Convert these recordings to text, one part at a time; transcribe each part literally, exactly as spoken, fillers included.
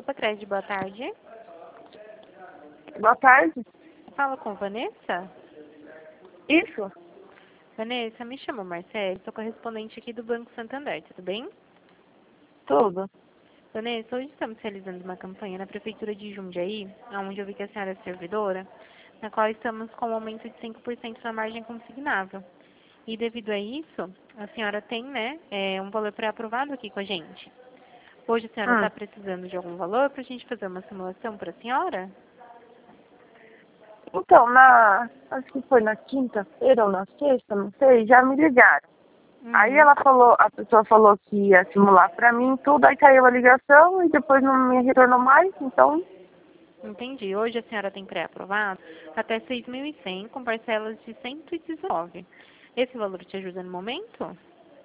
Copa Crédito, boa tarde. Boa tarde. Fala com Vanessa? Isso? Vanessa, me chamo Marcelo, sou correspondente aqui do Banco Santander, tudo bem? Tudo. Vanessa, hoje estamos realizando uma campanha na Prefeitura de Jundiaí, onde eu vi que a senhora é servidora, na qual estamos com um aumento de cinco por cento na margem consignável. E devido a isso, a senhora tem, né, é, um valor pré-aprovado aqui com a gente. Hoje a senhora está Hum. precisando de algum valor para a gente fazer uma simulação para a senhora? Então, na. Acho que foi na quinta-feira ou na sexta, não sei, já me ligaram. Uhum. Aí ela falou, a pessoa falou que ia simular pra mim tudo, aí caiu a ligação e depois não me retornou mais, então. Entendi. Hoje a senhora tem pré-aprovado até seis mil e cem com parcelas de cento e dezenove. Esse valor te ajuda no momento?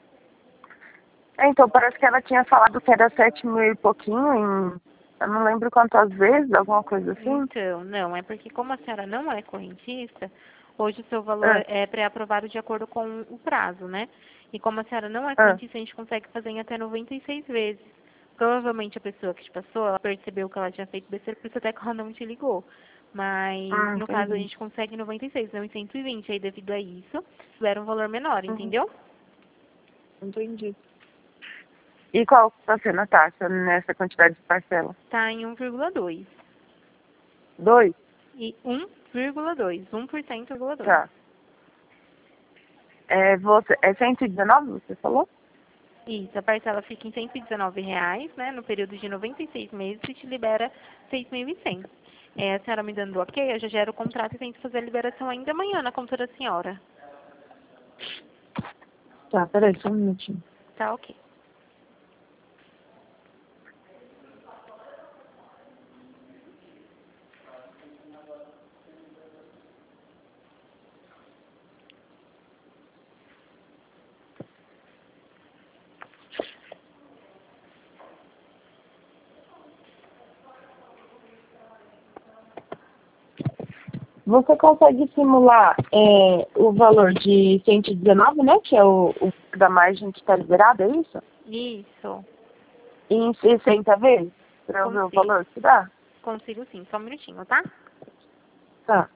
É, então, parece que ela tinha falado que era sete mil e pouquinho em. Eu não lembro quantas vezes, alguma coisa assim. Então, não, é porque como a senhora não é correntista, hoje o seu valor Ah, é pré-aprovado de acordo com o prazo, né? E como a senhora não é ah, correntista, a gente consegue fazer em até noventa e seis vezes. Provavelmente a pessoa que te passou, ela percebeu que ela tinha feito besteira, por isso até que ela não te ligou. Mas, hum, no caso, a entendi. gente consegue em noventa e seis, não em cento e vinte. Aí, devido a isso, era um valor menor, Uhum, entendeu? entendi. E qual está sendo a taxa nessa quantidade de parcela? Tá em um vírgula dois. Dois? E um vírgula dois. um por cento, vírgula dois. Tá. É, você, é cento e dezenove, você falou? Isso, a parcela fica em cento e dezenove reais, né, no período de noventa e seis meses e te libera seis mil e cem. É, a senhora me dando ok, eu já gero o contrato e tento fazer a liberação ainda amanhã na conta da senhora. Tá, peraí, só um minutinho. Tá ok. Você consegue simular é, o valor de cento e dezenove, né? Que é o, o da margem que está liberada, é isso? Isso, Em sessenta vezes? Para eu ver o consigo. valor que dá? Consigo sim, só um minutinho, tá? Tá.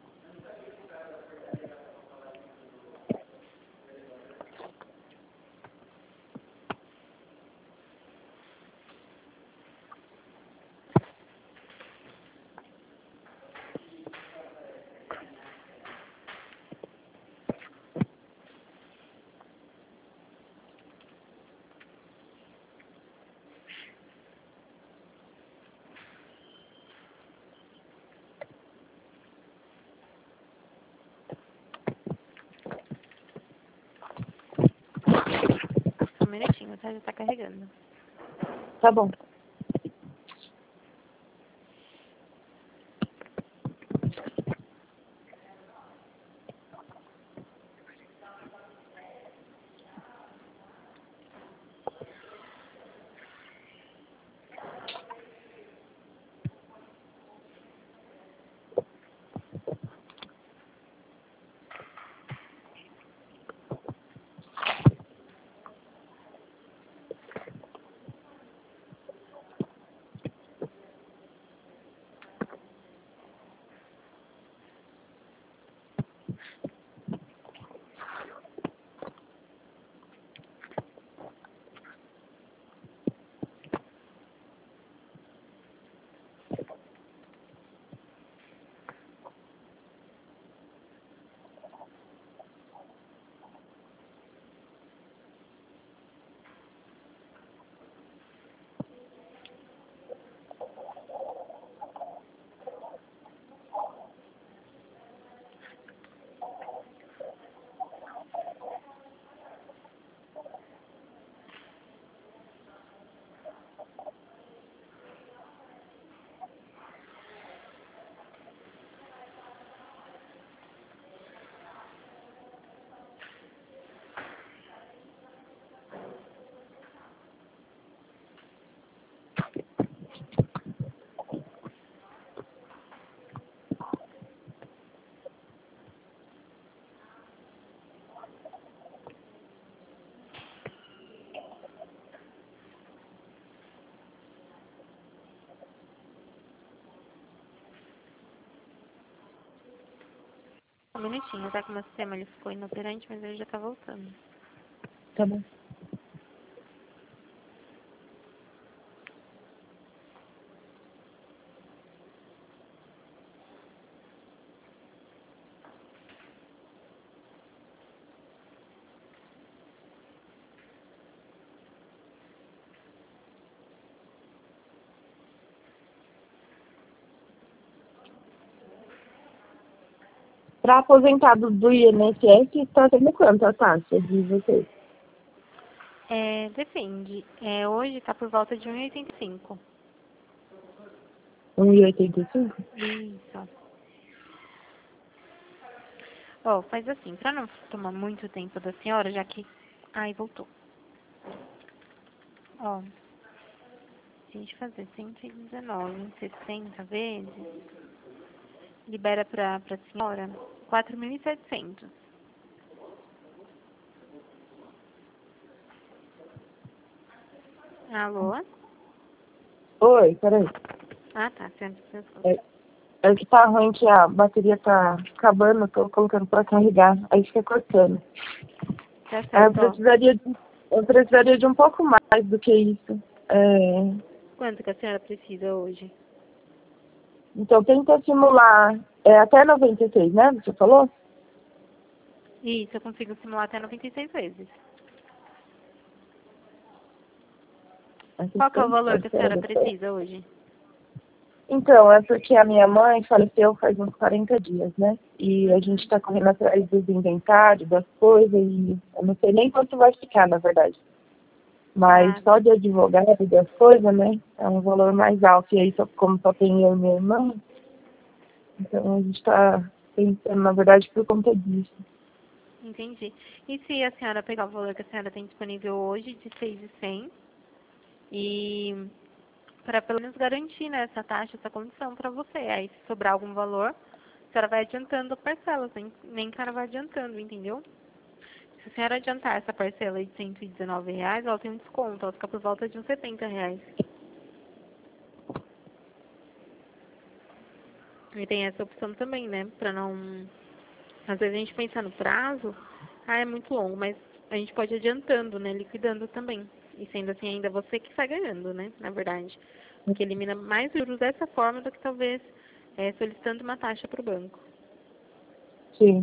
Só um minutinho, tá? Já tá carregando. Tá bom. minutinho, tá? Que o meu sistema ele ficou inoperante, mas ele já tá voltando. Tá bom. Para aposentado do I N S S, está sendo quanto a taxa de vocês? É, depende. É, hoje tá por volta de um e oitenta e cinco. um e oitenta e cinco? Isso. Ó, faz assim, pra não tomar muito tempo da senhora, já que... Ai, voltou. Ó, se a gente fazer cento e dezenove em sessenta vezes, libera pra, pra senhora quatro mil e setecentos. Alô? Oi, peraí. Ah, tá. cento e dezenove. É, é que tá ruim que a bateria tá acabando, tô colocando para carregar, aí fica cortando. Tá Aí eu certo, ó. precisaria de, eu precisaria de um pouco mais do que isso. É, Quanto que a senhora precisa hoje? então tenta simular é, até noventa e seis, né? Você falou? Isso, eu consigo simular até noventa e seis vezes. Qual que é o Assistente, valor que a parceira senhora da fé. precisa hoje? Então, é porque a minha mãe faleceu faz uns quarenta dias, né? E a gente está correndo atrás dos inventários, das coisas, e eu não sei nem quanto vai ficar, na verdade. Mas Ah, só de advogado e das coisas, né? É um valor mais alto. E aí, só, como só tem eu e minha irmã, então a gente está pensando, na verdade, por conta disso. entendi. E se a senhora pegar o valor que a senhora tem disponível hoje, de seis mil e cem, e para pelo menos garantir, né, essa taxa, essa condição para você. Aí, se sobrar algum valor, a senhora vai adiantando a parcela, nem, nem cara vai adiantando, entendeu? Se a senhora adiantar essa parcela de cento e dezenove reais, ela tem um desconto, ela fica por volta de uns setenta reais. E tem essa opção também, né, para não... Às vezes a gente pensa no prazo, ah, é muito longo, mas a gente pode ir adiantando, né, liquidando também. E sendo assim, ainda você que sai ganhando, né, na verdade. Porque elimina mais juros dessa forma do que talvez é, solicitando uma taxa para o banco. Sim.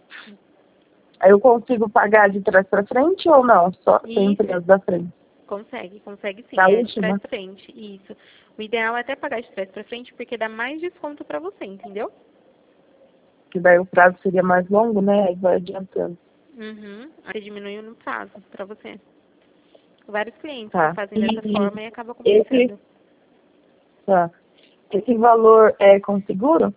Aí eu consigo pagar de trás para frente ou não? Só sempre Isso, as da frente. consegue, consegue sim, Na é de trás última? para frente, isso. O ideal é até pagar de trás para frente, porque dá mais desconto para você, entendeu? Que daí o prazo seria mais longo, né? Aí vai adiantando. Uhum, aí diminui no prazo para você. Vários clientes que Tá. fazem dessa E forma e acabam esse, compensando. tá. Esse valor é com seguro?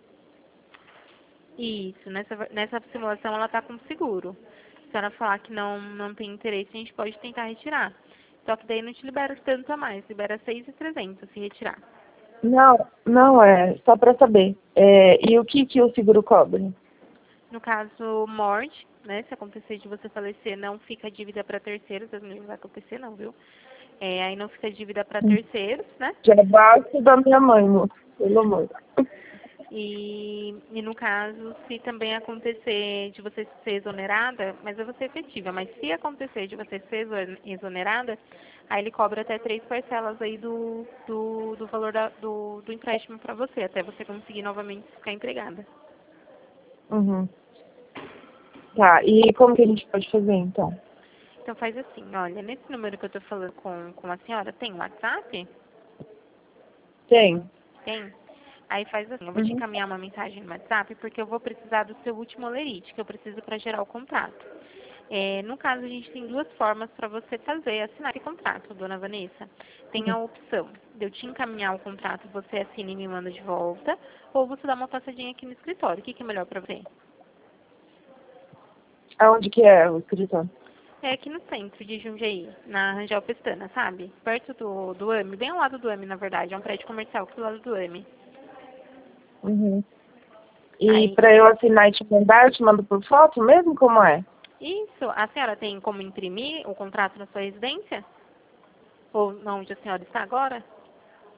Isso, nessa, nessa simulação ela está com seguro. Se ela falar que não, não tem interesse, a gente pode tentar retirar. Só que daí não te libera tanto a mais, libera seis mil e trezentos se retirar. Não, não é. Só para saber. É, e o que, que o seguro cobre? No caso, morte, né? Se acontecer de você falecer, não fica dívida para terceiros, não vai acontecer não, viu? É, aí não fica dívida para terceiros, né? Já basta da minha mãe, moço. Pelo amor. E, e no caso, se também acontecer de você ser exonerada, mas eu vou ser efetiva, mas se acontecer de você ser exo- exonerada, aí ele cobra até três parcelas aí do, do, do valor da- do, do empréstimo para você, até você conseguir novamente ficar empregada. Uhum. Tá, e como que a gente pode fazer, então? Então faz assim, olha, nesse número que eu tô falando com, com a senhora, tem WhatsApp? Tem. Tem? Aí faz assim, eu vou te Uhum. encaminhar uma mensagem no WhatsApp porque eu vou precisar do seu último olerite, que eu preciso para gerar o contrato. É, no caso, a gente tem duas formas para você fazer, assinar esse contrato, dona Vanessa. Tem a opção de eu te encaminhar o contrato, você assina e me manda de volta, ou você dá uma passadinha aqui no escritório. O que, que é melhor para você? Aonde que é o escritório? É aqui no centro de Jundiaí, na Rangel Pestana, sabe? Perto do, do AME, bem ao lado do AME, na verdade. É um prédio comercial aqui do lado do AME. Uhum. E Aí, para eu assinar e te mandar, eu te mando por foto mesmo? Como é? isso, a senhora tem como imprimir o contrato na sua residência? Ou não, onde a senhora está agora?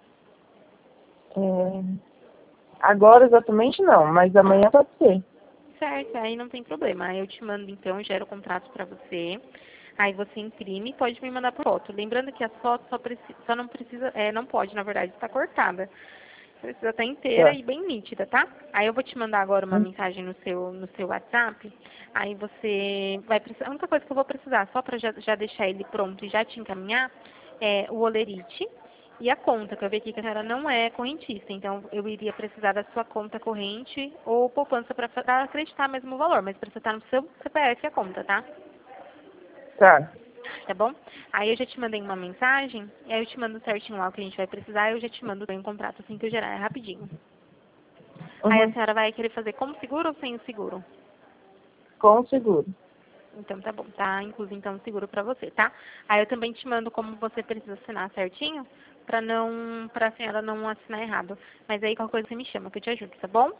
É, agora exatamente não, mas amanhã pode ser. certo, aí não tem problema. Aí eu te mando então, gero o contrato para você. Aí você imprime e pode me mandar por foto. Lembrando que a foto só, preci- só não precisa, é, não pode, na verdade, estar cortada. Precisa estar inteira Tá. e bem nítida, tá? Aí eu vou te mandar agora uma Hum, mensagem no seu, no seu WhatsApp. Aí você vai precisar. A única coisa que eu vou precisar, só para já, já deixar ele pronto e já te encaminhar, é o olerite e a conta, que eu vi aqui que a senhora não é correntista. Então eu iria precisar da sua conta corrente ou poupança para acreditar mesmo o valor, mas precisa estar no seu C P F a conta, tá? Tá. Tá bom? Aí eu já te mandei uma mensagem, e aí eu te mando certinho lá o que a gente vai precisar, e eu já te mando o contrato assim que eu gerar, é rapidinho. Aí a Uhum. senhora vai querer fazer com seguro ou sem o seguro? Com o seguro. Então tá bom, tá incluso então o seguro pra você, tá? Aí eu também te mando como você precisa assinar certinho, pra não, pra senhora não assinar errado. Mas aí qualquer coisa você me chama que eu te ajudo, tá bom?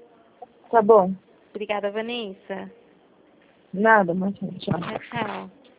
Tá bom. Obrigada, Vanessa. Nada, mas tchau. Tchau, tchau.